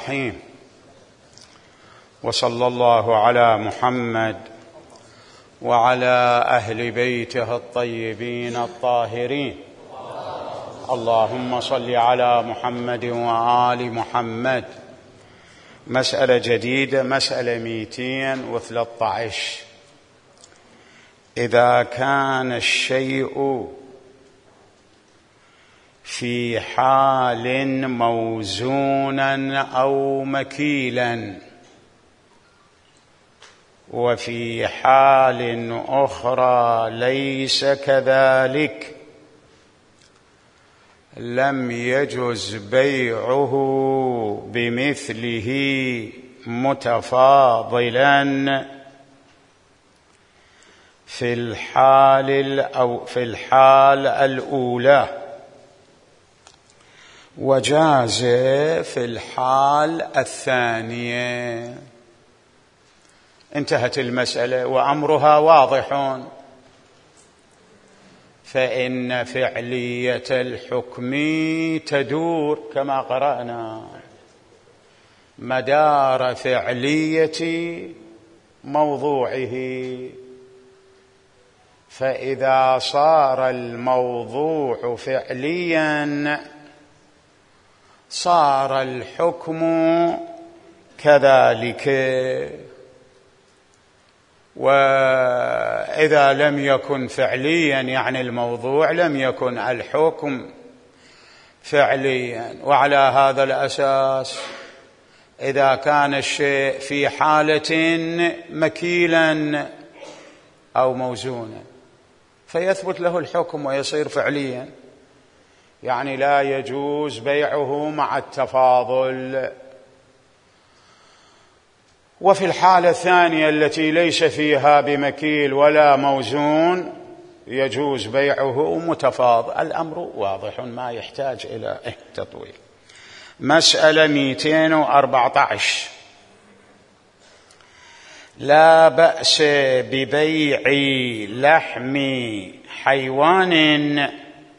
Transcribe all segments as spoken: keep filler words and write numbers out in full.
الرحيم. وصلى الله على محمد وعلى أهل بيته الطيبين الطاهرين. اللهم صل على محمد وآل محمد. مسألة جديدة، مسألة مئتين وثلاثة عشر. إذا كان الشيء في حال موزونا أو مكيلا وفي حال أخرى ليس كذلك، لم يجز بيعه بمثله متفاضلا في الحال أو في الحال الأولى، وجاز في الحال الثانية. انتهت المسألة وأمرها واضح، فإن فعلية الحكم تدور كما قرأنا مدار فعلية موضوعه، فإذا صار الموضوع فعليا صار الحكم كذلك، وإذا لم يكن فعليا يعني الموضوع لم يكن الحكم فعليا. وعلى هذا الأساس إذا كان الشيء في حالة مكيلا أو موزونا فيثبت له الحكم ويصير فعليا، يعني لا يجوز بيعه مع التفاضل. وفي الحالة الثانية التي ليس فيها بمكيل ولا موزون يجوز بيعه متفاضل. الأمر واضح ما يحتاج إلى تطويل. مسألة مئتين وأربعة عشر. لا بأس ببيع لحم حيوان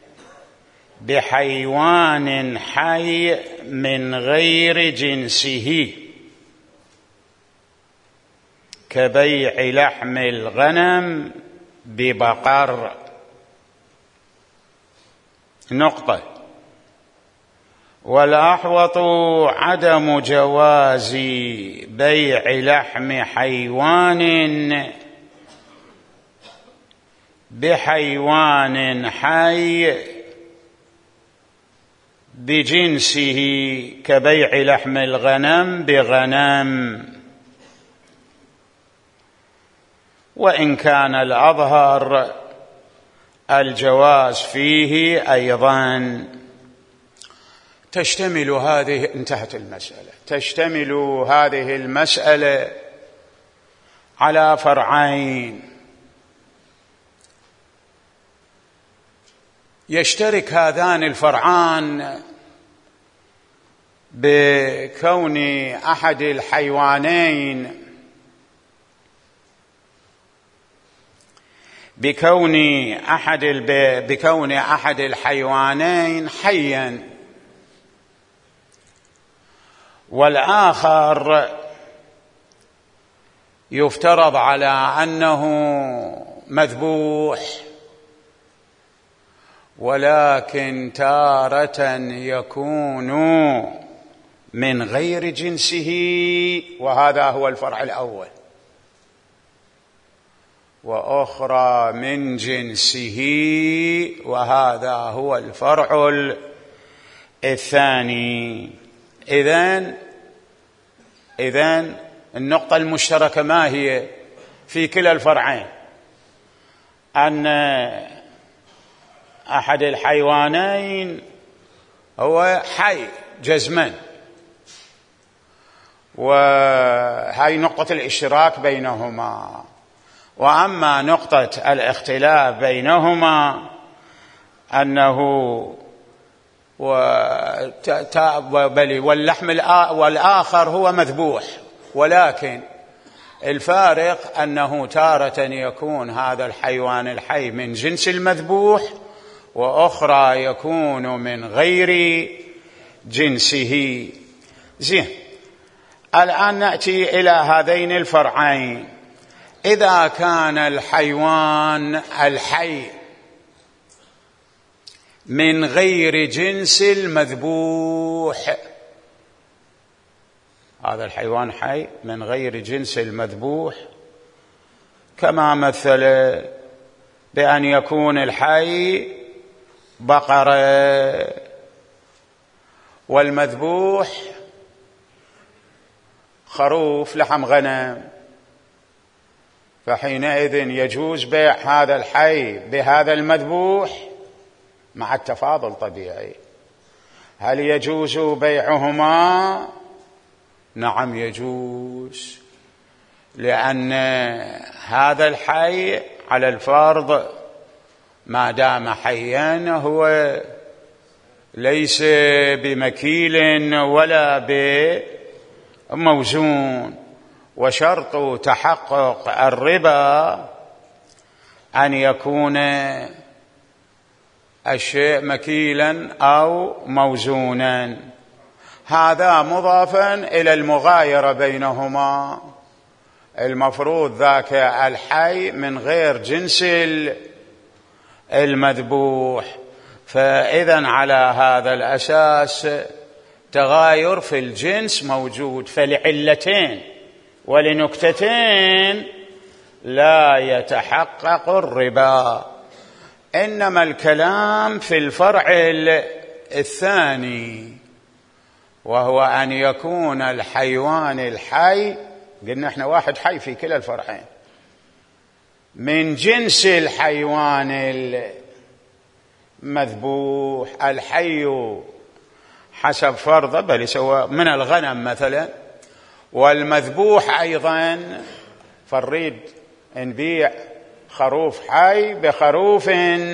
بحيوان حي من غير جنسه، كبيع لحم الغنم ببقر. نقطة. والأحوط عدم جواز بيع لحم حيوان بحيوان حي بجنسه، كبيع لحم الغنم بغنم، وإن كان الأظهر الجواز فيه أيضا. تشتمل هذه انتهت المسألة تشتمل هذه المسألة على فرعين. يشترك هذان الفرعان بكون أحد الحيوانين بكون أحد بكون أحد الحيوانين حيا، والآخر يفترض على أنه مذبوح، ولكن تارة يكون من غير جنسه، وهذا هو الفرع الأول، وأخرى من جنسه، وهذا هو الفرع الثاني. إذن إذن النقطة المشتركة ما هي في كلا الفرعين؟ أن أحد الحيوانين هو حي جزما، وهي نقطة الاشتراك بينهما. وأما نقطة الاختلاف بينهما أنه واللحم والآخر هو مذبوح، ولكن الفارق أنه تارة يكون هذا الحيوان الحي من جنس المذبوح، وأخرى يكون من غير جنسه. زين، الآن نأتي إلى هذين الفرعين. إذا كان الحيوان الحي من غير جنس المذبوح، هذا الحيوان حي من غير جنس المذبوح، كما مثل بأن يكون الحي بقرة والمذبوح خروف لحم غنم، فحينئذ يجوز بيع هذا الحي بهذا المذبوح مع التفاضل طبيعي. هل يجوز بيعهما؟ نعم يجوز، لأن هذا الحي على الفرض ما دام حيا هو ليس بمكيل ولا بموزون، وشرط تحقق الربا أن يكون الشيء مكيلا أو موزونا. هذا مضافا إلى المغايرة بينهما، المفروض ذاك الحي من غير جنس المذبوح، فإذا على هذا الأساس تغاير في الجنس موجود، فلعلتين ولنكتتين لا يتحقق الربا. إنما الكلام في الفرع الثاني، وهو أن يكون الحيوان الحي، قلنا احنا واحد حي في كلا الفرعين، من جنس الحيوان المذبوح. الحي حسب فرضه بل يسوى من الغنم مثلا، والمذبوح أيضا، فنريد نبيع خروف حي بخروف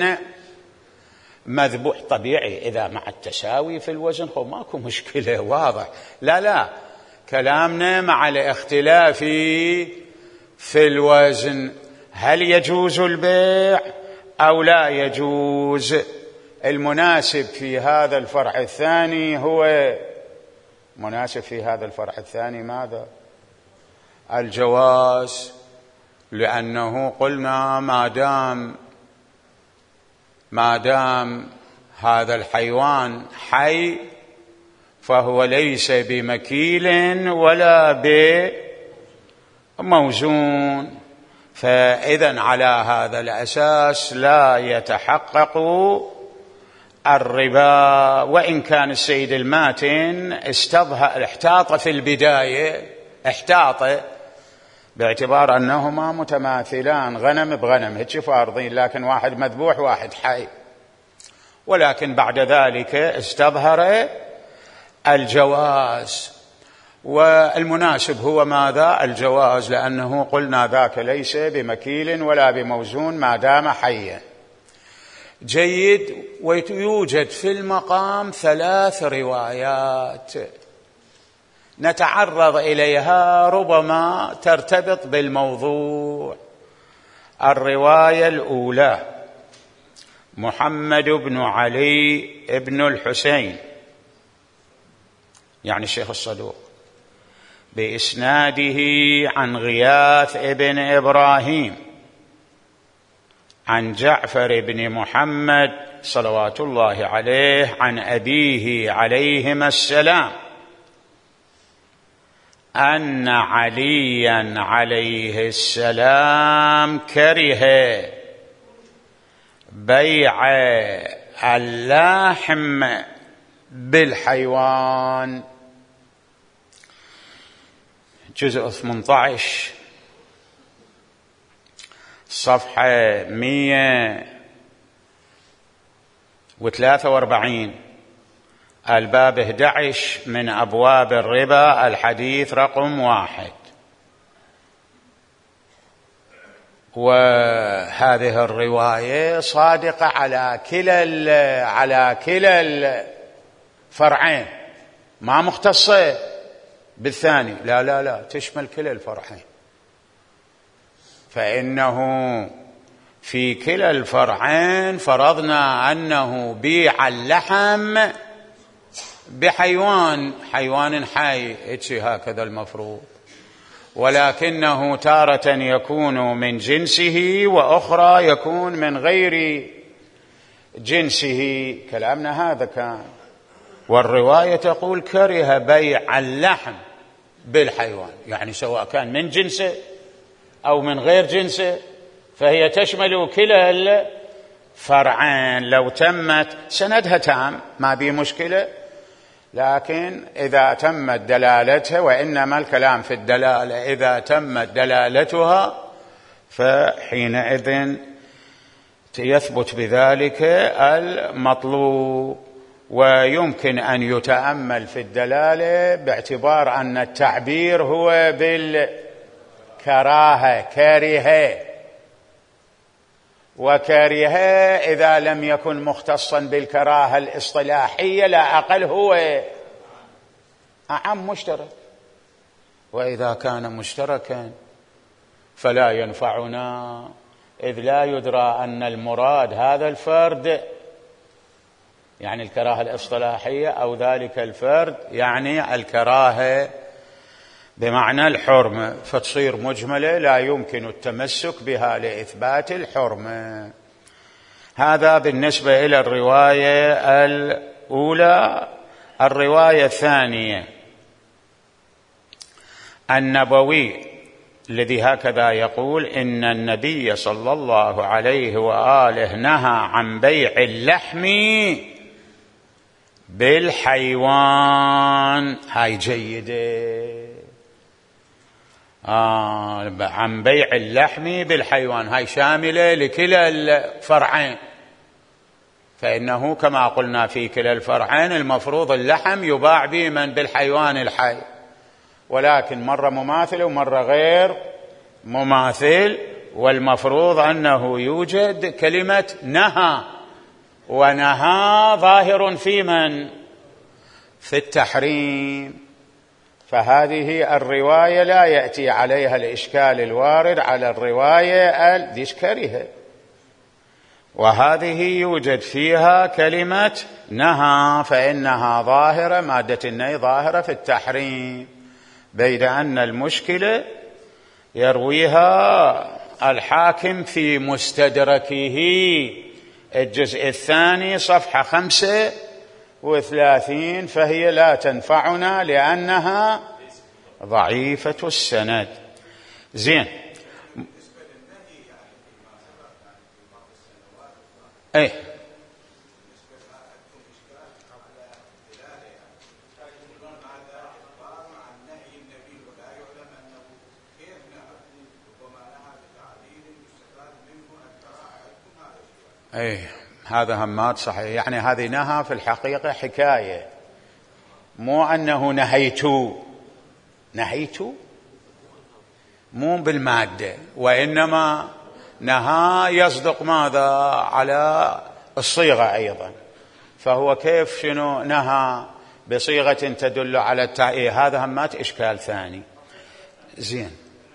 مذبوح طبيعي إذا مع التساوي في الوزن هو ماكو مشكلة، واضح. لا لا، كلامنا مع الاختلاف في الوزن، هل يجوز البيع أو لا يجوز؟ المناسب في هذا الفرع الثاني هو مناسب في هذا الفرع الثاني ماذا؟ الجواز، لأنه قلنا ما دام ما دام هذا الحيوان حي فهو ليس بمكيل ولا بموزون، فإذا على هذا الأساس لا يتحقق الربا. وإن كان السيد الماتن استظهر احتاط في البداية، احتاط باعتبار أنهما متماثلان، غنم بغنم هيك فارضين، لكن واحد مذبوح واحد حي، ولكن بعد ذلك استظهر الجواز، والمناسب هو ماذا؟ الجواز، لأنه قلنا ذاك ليس بمكيل ولا بموزون ما دام حيا. جيد. ويوجد في المقام ثلاث روايات نتعرض إليها ربما ترتبط بالموضوع. الرواية الأولى محمد بن علي بن الحسين، يعني الشيخ الصدوق، بإسناده عن غياث بن إبراهيم عن جعفر بن محمد صلوات الله عليه عن أبيه عليهما السلام أن عليا عليه السلام كره بيع اللحم بالحيوان. جزء ثمانية عشر صفحة مئة وثلاثة وأربعين، الباب أحد عشر من أبواب الربا، الحديث رقم واحد. وهذه الرواية صادقة على كلا على كلا الفرعين، ما مختصة بالثاني، لا لا لا، تشمل كلا الفرعين، فإنه في كلا الفرعين فرضنا أنه بيع اللحم بحيوان حيوان حي هكذا المفروض، ولكنه تارة يكون من جنسه وأخرى يكون من غير جنسه. كلامنا هذا كان. والرواية تقول كره بيع اللحم بالحيوان، يعني سواء كان من جنسه أو من غير جنسه، فهي تشمل كلا الفرعين. لو تمت سندها تام ما بي مشكلة، لكن إذا تمت دلالتها، وإنما الكلام في الدلالة، إذا تمت دلالتها فحينئذ يثبت بذلك المطلوب. ويمكن أن يتأمل في الدلالة باعتبار أن التعبير هو بالكراهة، كاره، وكاره إذا لم يكن مختصا بالكراهة الاصطلاحية لا أقل هو أعم مشترك، وإذا كان مشتركا فلا ينفعنا، إذ لا يدرى أن المراد هذا الفرد يعني الكراهة الاصطلاحية أو ذلك الفرد يعني الكراهة بمعنى الحرمة، فتصير مجملة لا يمكن التمسك بها لإثبات الحرمة. هذا بالنسبة إلى الرواية الأولى. الرواية الثانية النبوي الذي هكذا يقول: إن النبي صلى الله عليه وآله نهى عن بيع اللحم بالحيوان. هاي جيدة. آه عن بيع اللحم بالحيوان، هاي شاملة لكلا الفرعين، فإنه كما قلنا في كلا الفرعين المفروض اللحم يباع بمن بالحيوان الحي، ولكن مرة مماثل ومرة غير مماثل، والمفروض أنه يوجد كلمة نهى، ونهى ظاهر في من؟ في التحريم. فهذه الرواية لا يأتي عليها الإشكال الوارد على الرواية الذكرها، وهذه يوجد فيها كلمة نهى، فإنها ظاهرة، مادة النهي ظاهرة في التحريم، بيد أن المشكلة يرويها الحاكم في مستدركه الجزء الثاني صفحة خمسة وثلاثين، فهي لا تنفعنا لأنها ضعيفة السند. زين. ايه ايه هذا همات صحيح، يعني هذه نهى في الحقيقة حكاية، مو أنه نهيتو نهيتو مو بالمادة، وإنما نهى يصدق ماذا على الصيغة أيضا، فهو كيف شنو نهى بصيغة تدل على التعيين، هذا همات إشكال ثاني. زين.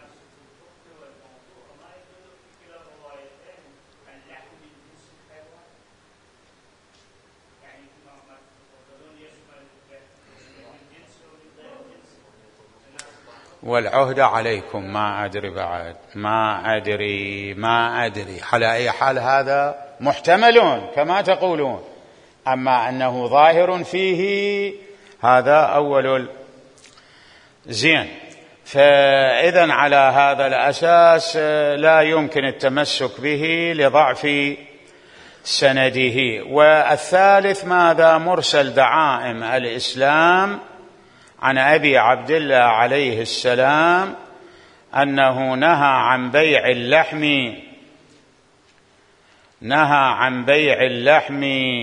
والعهد عليكم، ما أدري بعد، ما أدري ما أدري على أي حال هذا محتمل كما تقولون، أما أنه ظاهر فيه هذا أول. زين. فإذا على هذا الأساس لا يمكن التمسك به لضعف سنده. والثالث ماذا؟ مرسل دعائم الإسلام عن أبي عبد الله عليه السلام أنه نهى عن بيع اللحم نهى عن بيع اللحم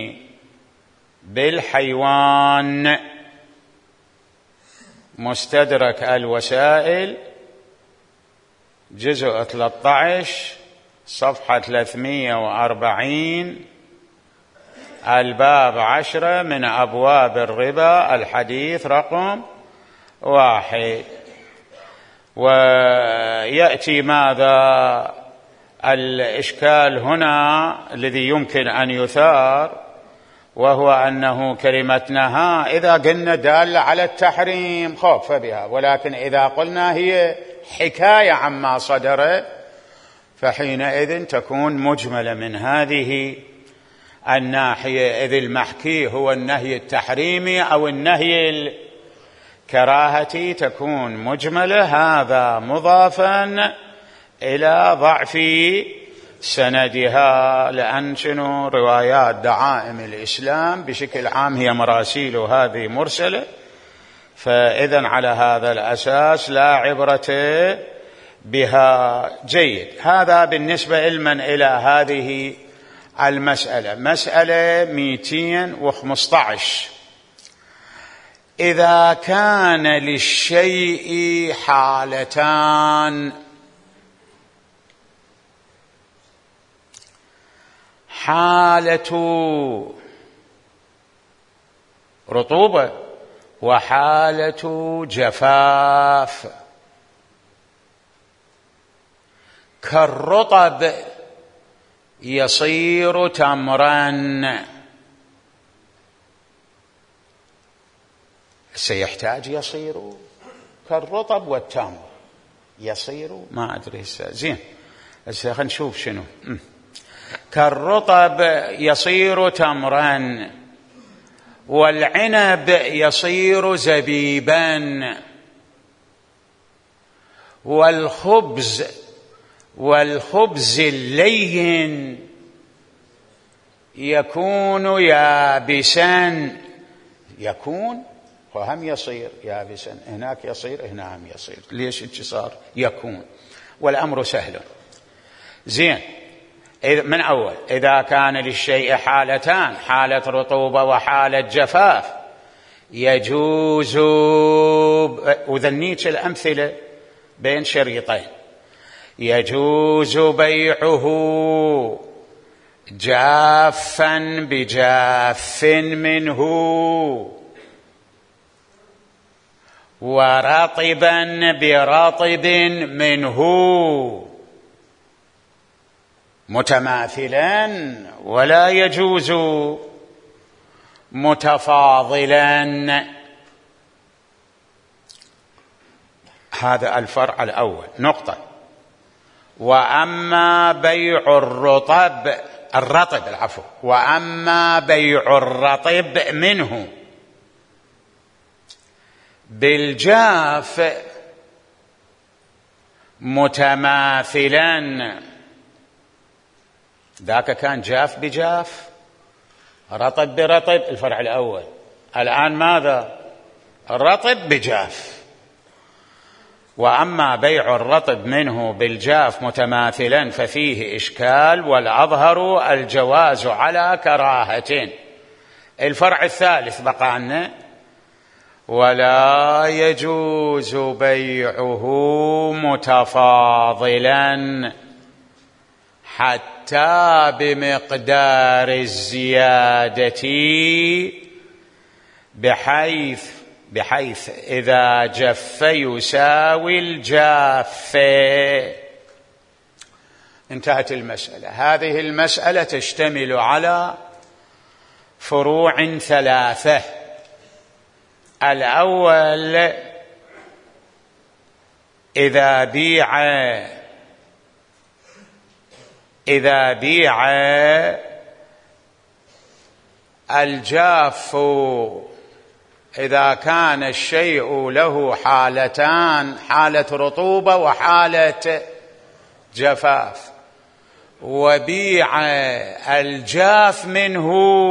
بالحيوان. مستدرك الوسائل جزء ثلاثة عشر صفحة ثلاثمائة وأربعين، الباب عشرة من أبواب الربا، الحديث رقم واحد. ويأتي ماذا الإشكال هنا الذي يمكن أن يثار، وهو أنه كلمة نهى إذا قلنا دالة على التحريم خوف بها، ولكن إذا قلنا هي حكاية عما صدر فحينئذ تكون مجملة من هذه الناحية، إذ المحكي هو النهي التحريمي أو النهي الكراهتي تكون مجملة. هذا مضافا إلى ضعف سندها، لأن شنو روايات دعائم الإسلام بشكل عام هي مراسيل هذه مرسلة، فإذن على هذا الأساس لا عبرة بها. جيد. هذا بالنسبة لمن إلى هذه المسألة. مسألة مئتين وخمسة عشر: إذا كان للشيء حالتان: حالة رطوبة وحالة جفاف. كالرطب يصير تمرا، سيحتاج يصير كالرطب والتمر يصير ما أدري زين، هسه خلينا نشوف شنو. كالرطب يصير تمرا، والعنب يصير زبيبا، والخبز والخبز اللين يكون يابسا. يكون وهم يصير يابسا، هناك يصير هنا هم يصير. ليش صار يكون؟ والأمر سهل. زين. من أول: إذا كان للشيء حالتان: حالة رطوبة وحالة جفاف، يجوز، وذنيت الأمثلة بين شريطين، يجوز بيعه جافا بجاف منه، ورطبا برطب منه، متماثلا ولا يجوز متفاضلا. هذا الفرع الأول. نقطة. وأما بيع الرطب الرطب العفو وأما بيع الرطب منه بالجاف متماثلا، ذاك كان جاف بجاف، رطب برطب، الفرع الأول. الآن ماذا؟ الرطب بجاف. وأما بيع الرطب منه بالجاف متماثلا ففيه إشكال، والأظهر الجواز على كراهة. الفرع الثالث بقى عنا: ولا يجوز بيعه متفاضلا حتى بمقدار الزيادة، بحيث بحيث إذا جف يساوي الجاف. انتهت المسألة. هذه المسألة تشتمل على فروع ثلاثة. الأول: إذا بيع إذا بيع الجاف، إذا كان الشيء له حالتان: حالة رطوبة وحالة جفاف، وبيع الجاف منه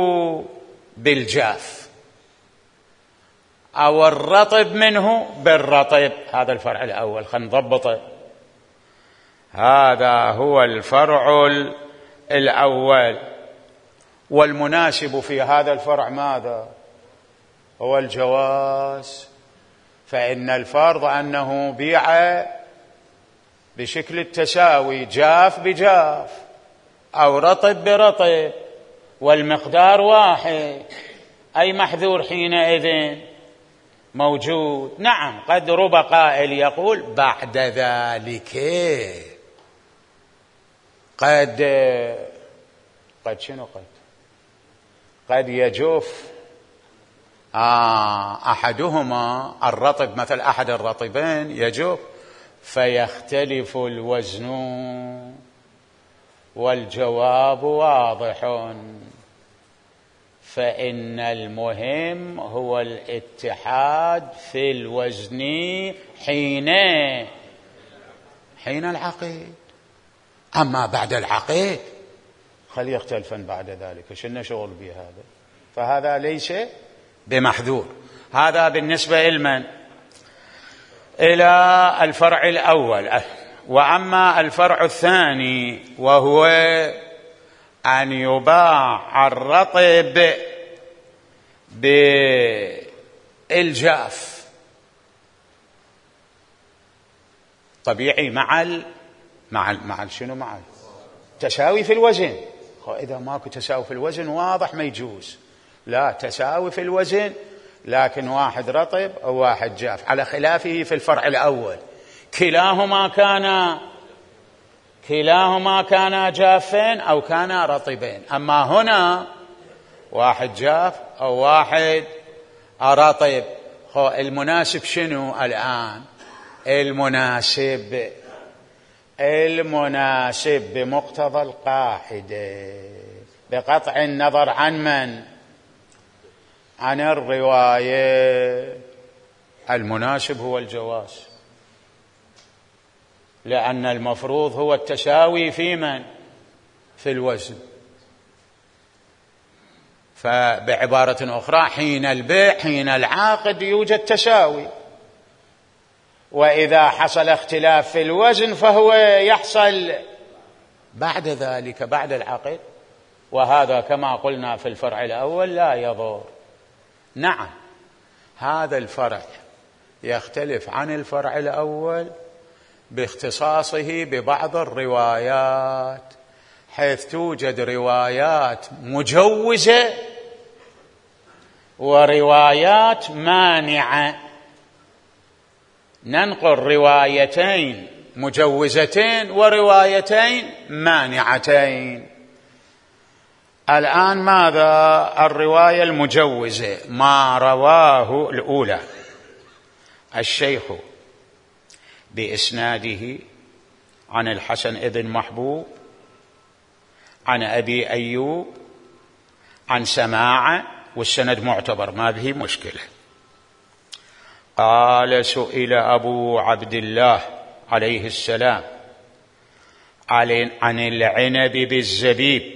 بالجاف أو الرطب منه بالرطب. هذا الفرع الأول، خلينا نضبطه. هذا هو الفرع الأول. والمناسب في هذا الفرع ماذا؟ هو الجواز، فإن الفرض أنه بيع بشكل التساوي، جاف بجاف أو رطب برطب، والمقدار واحد. أي محذور حينئذ موجود؟ نعم. قد رب قائل يقول بعد ذلك قد قد شنو قد قد يجف آه أحدهما الرطب، مثل أحد الرطبين يجف فيختلف الوزن، والجواب واضح، فإن المهم هو الاتحاد في الوزن حين حين العقد. أما بعد العقد خل يختلفن بعد ذلك، شنو شغل بهذا؟ فهذا ليس بمحذور. هذا بالنسبة لمن؟ إلى الفرع الأول. وأما الفرع الثاني وهو أن يباع الرطب بالجاف، طبيعي مع ال مع ال مع ال شنو مع تساوي في الوزن. إذا ماكو تساوي في الوزن واضح ما يجوز. لا، تساوي في الوزن، لكن واحد رطب أو واحد جاف، على خلافه في الفرع الأول كلاهما كان كلاهما كان جافين أو كان رطبين. أما هنا واحد جاف أو واحد رطب. المناسب شنو الآن؟ المناسب المناسب بمقتضى القاعدة، بقطع النظر عن من؟ عن الرواية، المناسب هو الجواز، لأن المفروض هو التساوي في من؟ في الوزن. فبعبارة أخرى حين البيع حين العقد يوجد تساوي، وإذا حصل اختلاف في الوزن فهو يحصل بعد ذلك بعد العقد، وهذا كما قلنا في الفرع الأول لا يضر. نعم، هذا الفرع يختلف عن الفرع الأول باختصاصه ببعض الروايات، حيث توجد روايات مجوزة وروايات مانعة. ننقل روايتين مجوزتين وروايتين مانعتين. الآن ماذا الرواية المجوزة؟ ما رواه الأولى الشيخ بإسناده عن الحسن ابن محبوب عن أبي أيوب عن سماعة، والسند معتبر ما به مشكلة. قال: سئل أبو عبد الله عليه السلام عن العنب بالزبيب،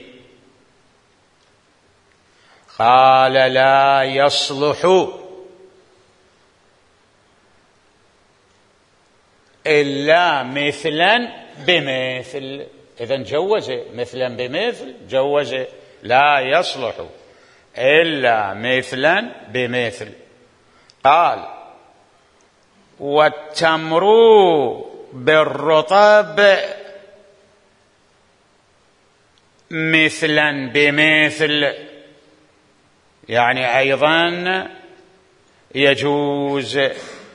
قال: لا يصلح إلا مثلا بمثل. إذن جوز مثلا بمثل، جوز لا يصلح إلا مثلا بمثل. قال: والتمر بالرطب مثلا بمثل، يعني أيضا يجوز.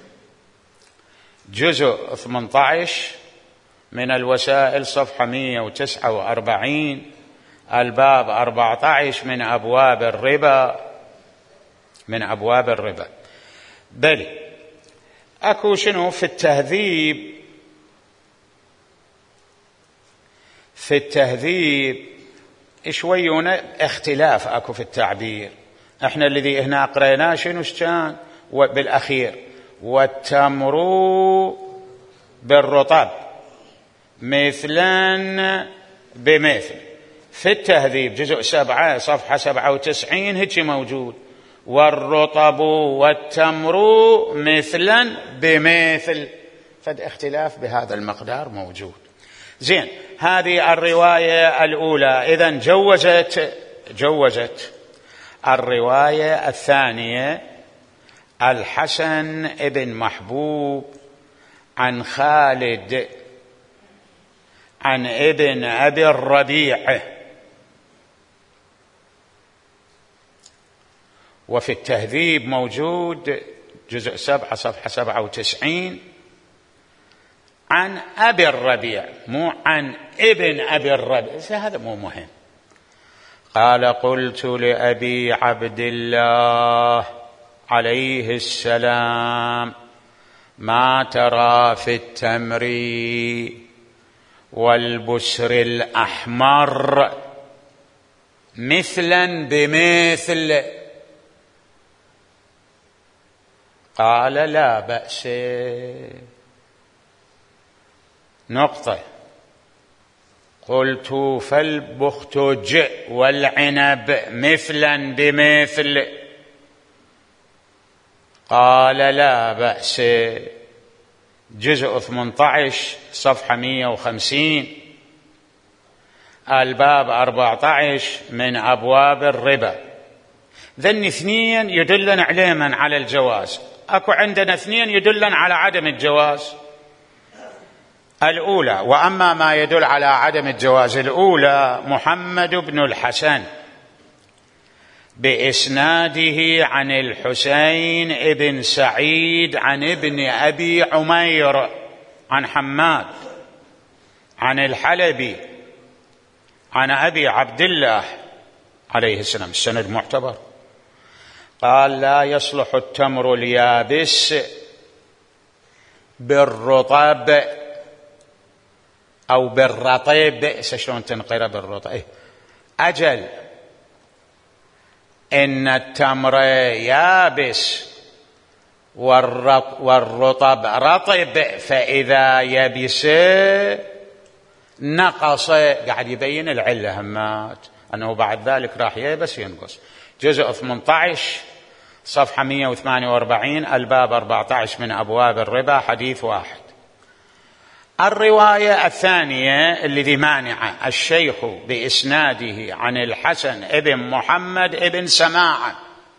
جزء ثمانية عشر من الوسائل صفحة مئة وتسعة وأربعين، الباب أربعة عشر من أبواب الربا من أبواب الربا. بل أكو شنو في التهذيب في التهذيب شويون اختلاف أكو في التعبير. احنا الذي هنا قريناه شنو كان بالأخير؟ والتمر بالرطب مثلا بمثل. في التهذيب جزء سبعة صفحة سبعة وتسعين هيك موجود: والرطب والتمر مثلا بمثل. فد اختلاف بهذا المقدار موجود. زين، هذه الرواية الأولى. إذن جوزت جوزت الرواية الثانية الحسن ابن محبوب عن خالد عن ابن أبي الربيع. وفي التهذيب موجود جزء سبعة صفحة سبعة وتسعين عن أبي الربيع، مو عن ابن أبي الربيع، هذا مو مهم. قال قلت لأبي عبد الله عليه السلام ما ترى في التمر والبسر الأحمر مثلا بمثل؟ قال لا بأس. نقطة. قلت فالبختج والعنب مثلا بمثل؟ قال لا بأس. جزء ثمانية عشر صفحة مئة وخمسين، الباب أربعة عشر من أبواب الربا. ذن اثنين يدلن عليما على الجواز، أكو عندنا اثنين يدلن على عدم الجواز. الأولى، وأما ما يدل على عدم الجواز، الأولى محمد بن الحسن بإسناده عن الحسين بن سعيد عن ابن أبي عمير عن حماد عن الحلبي عن أبي عبد الله عليه السلام، السند معتبر. قال لا يصلح التمر اليابس بالرطب أو بالرطب، شلون تنقره بالرطب؟ أجل إن التمر يابس والرطب رطب، فإذا يبس نقص. قاعد يبين العلة همات أنه بعد ذلك راح يبس ينقص. جزء ثمانية عشر صفحة مئة وثمانية وأربعين، الباب أربعة عشر من أبواب الربا، حديث واحد. الرواية الثانية الذي مانعة الشيخ بإسناده عن الحسن ابن محمد ابن سماعة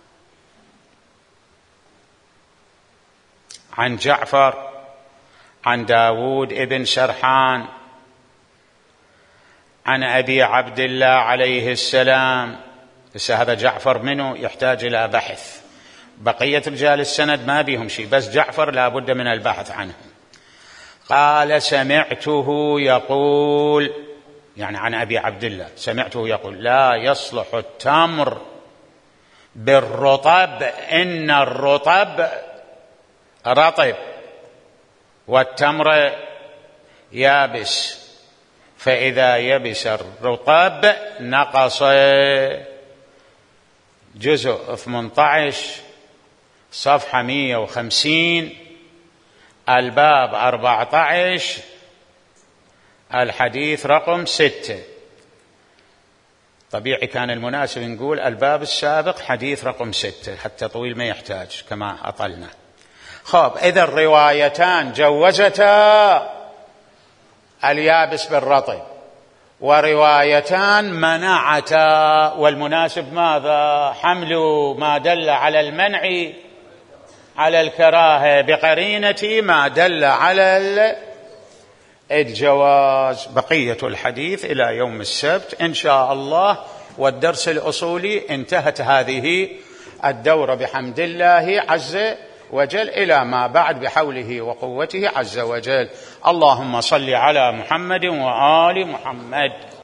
عن جعفر عن داود ابن سرحان عن أبي عبد الله عليه السلام. بس هذا جعفر منه يحتاج إلى بحث، بقية رجال السند ما بيهم شيء، بس جعفر لا بد من البحث عنه. قال سمعته يقول، يعني عن أبي عبد الله، سمعته يقول لا يصلح التمر بالرطب، إن الرطب رطب والتمر يابس، فإذا يبس الرطب نقص. جزء ثمانية عشر صفحة مئة وخمسين، الباب أربعة عشر، الحديث رقم ستة. طبيعي كان المناسب نقول الباب السابق حديث رقم ستة، حتى طويل ما يحتاج كما أطلنا. خب، إذا الروايتان جوزتا اليابس بالرطب، وروايتان منعتا، والمناسب ماذا؟ حمل ما دل على المنع على الكراهة بقرينة ما دل على الجواز. بقية الحديث إلى يوم السبت إن شاء الله. والدرس الأصولي انتهت هذه الدورة بحمد الله عز وجل، إلى ما بعد بحوله وقوته عز وجل. اللهم صل على محمد وآل محمد.